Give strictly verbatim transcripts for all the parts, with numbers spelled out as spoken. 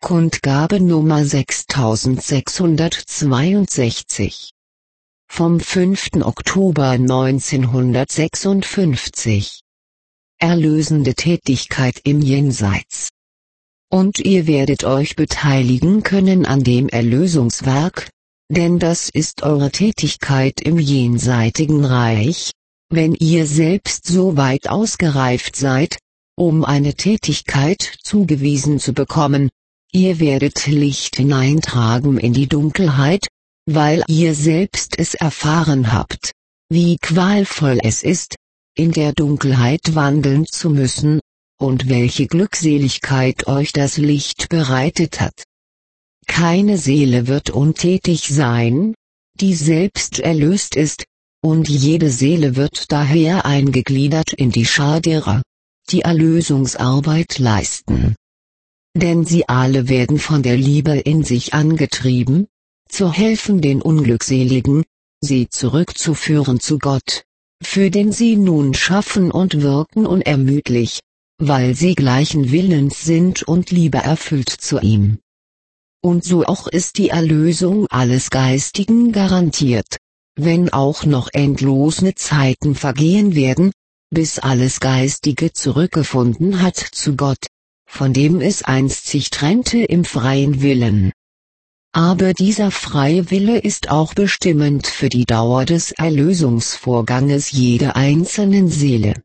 Kundgabe Nummer sechstausendsechshundertzweiundsechzig. Vom fünften Oktober neunzehnhundertsechsundfünfzig. Erlösende Tätigkeit im Jenseits. Und ihr werdet euch beteiligen können an dem Erlösungswerk, denn das ist eure Tätigkeit im jenseitigen Reich, wenn ihr selbst so weit ausgereift seid, um eine Tätigkeit zugewiesen zu bekommen. Ihr werdet Licht hineintragen in die Dunkelheit, weil ihr selbst es erfahren habt, wie qualvoll es ist, in der Dunkelheit wandeln zu müssen, und welche Glückseligkeit euch das Licht bereitet hat. Keine Seele wird untätig sein, die selbst erlöst ist, und jede Seele wird daher eingegliedert in die Schar derer, die Erlösungsarbeit leisten. Denn sie alle werden von der Liebe in sich angetrieben, zu helfen den Unglückseligen, sie zurückzuführen zu Gott, für den sie nun schaffen und wirken unermüdlich, weil sie gleichen Willens sind und Liebe erfüllt zu ihm. Und so auch ist die Erlösung alles Geistigen garantiert, wenn auch noch endlose Zeiten vergehen werden, bis alles Geistige zurückgefunden hat zu Gott, von dem es einst sich trennte im freien Willen. Aber dieser freie Wille ist auch bestimmend für die Dauer des Erlösungsvorganges jeder einzelnen Seele.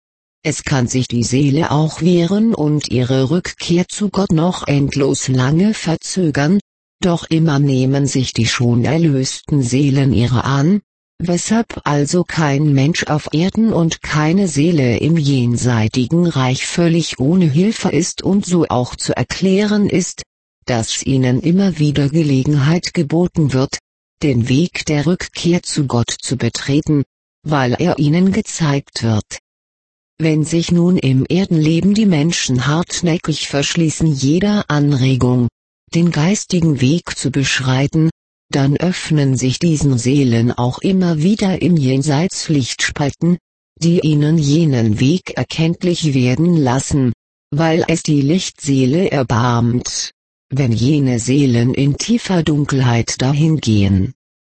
Es kann sich die Seele auch wehren und ihre Rückkehr zu Gott noch endlos lange verzögern, doch immer nehmen sich die schon erlösten Seelen ihrer an, weshalb also kein Mensch auf Erden und keine Seele im jenseitigen Reich völlig ohne Hilfe ist und so auch zu erklären ist, dass ihnen immer wieder Gelegenheit geboten wird, den Weg der Rückkehr zu Gott zu betreten, weil er ihnen gezeigt wird. Wenn sich nun im Erdenleben die Menschen hartnäckig verschließen jeder Anregung, den geistigen Weg zu beschreiten, dann öffnen sich diesen Seelen auch immer wieder im Jenseits Lichtspalten, die ihnen jenen Weg erkenntlich werden lassen, weil es die Lichtseele erbarmt, wenn jene Seelen in tiefer Dunkelheit dahingehen.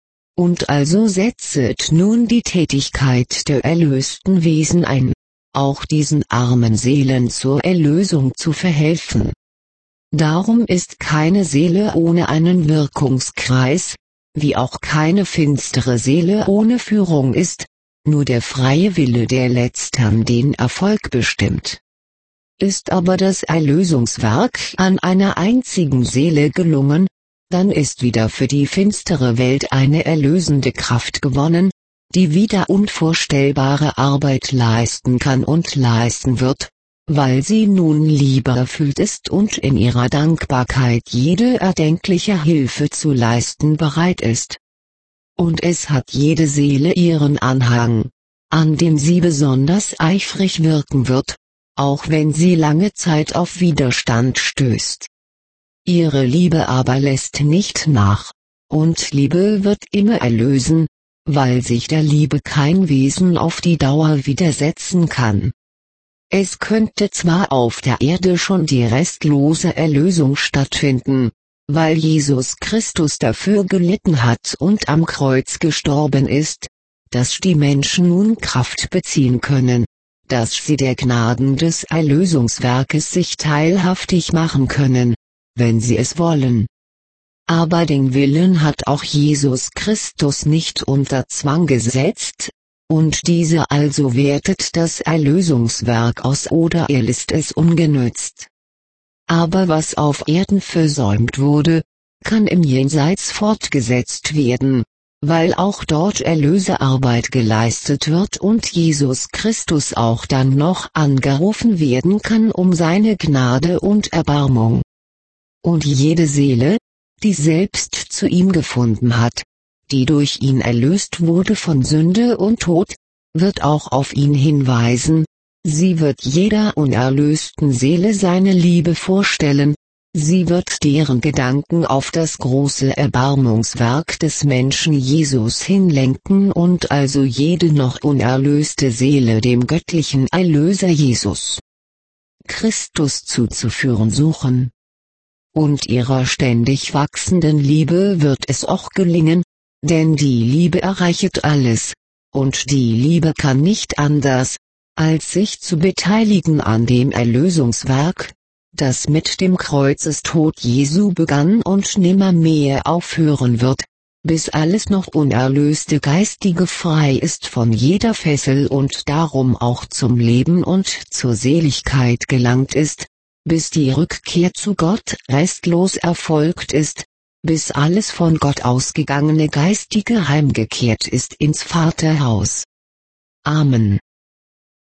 Und also setzet nun die Tätigkeit der erlösten Wesen ein, auch diesen armen Seelen zur Erlösung zu verhelfen. Darum ist keine Seele ohne einen Wirkungskreis, wie auch keine finstere Seele ohne Führung ist, nur der freie Wille der Letztern den Erfolg bestimmt. Ist aber das Erlösungswerk an einer einzigen Seele gelungen, dann ist wieder für die finstere Welt eine erlösende Kraft gewonnen, die wieder unvorstellbare Arbeit leisten kann und leisten wird, weil sie nun liebeerfüllt ist und in ihrer Dankbarkeit jede erdenkliche Hilfe zu leisten bereit ist. Und es hat jede Seele ihren Anhang, an dem sie besonders eifrig wirken wird, auch wenn sie lange Zeit auf Widerstand stößt. Ihre Liebe aber lässt nicht nach, und Liebe wird immer erlösen, weil sich der Liebe kein Wesen auf die Dauer widersetzen kann. Es könnte zwar auf der Erde schon die restlose Erlösung stattfinden, weil Jesus Christus dafür gelitten hat und am Kreuz gestorben ist, dass die Menschen nun Kraft beziehen können, dass sie der Gnaden des Erlösungswerkes sich teilhaftig machen können, wenn sie es wollen. Aber den Willen hat auch Jesus Christus nicht unter Zwang gesetzt, und dieser also wertet das Erlösungswerk aus oder er lässt es ungenützt. Aber was auf Erden versäumt wurde, kann im Jenseits fortgesetzt werden, weil auch dort Erlösearbeit geleistet wird und Jesus Christus auch dann noch angerufen werden kann um seine Gnade und Erbarmung. Und jede Seele, die selbst zu ihm gefunden hat, die durch ihn erlöst wurde von Sünde und Tod, wird auch auf ihn hinweisen, sie wird jeder unerlösten Seele seine Liebe vorstellen, sie wird deren Gedanken auf das große Erbarmungswerk des Menschen Jesus hinlenken und also jede noch unerlöste Seele dem göttlichen Erlöser Jesus Christus zuzuführen suchen. und ihrer ständig wachsenden Liebe wird es auch gelingen, denn die Liebe erreichet alles, und die Liebe kann nicht anders, als sich zu beteiligen an dem Erlösungswerk, das mit dem Kreuzestod Jesu begann und nimmermehr aufhören wird, bis alles noch Unerlöste Geistige frei ist von jeder Fessel und darum auch zum Leben und zur Seligkeit gelangt ist, bis die Rückkehr zu Gott restlos erfolgt ist, bis alles von Gott ausgegangene Geistige heimgekehrt ist ins Vaterhaus. Amen.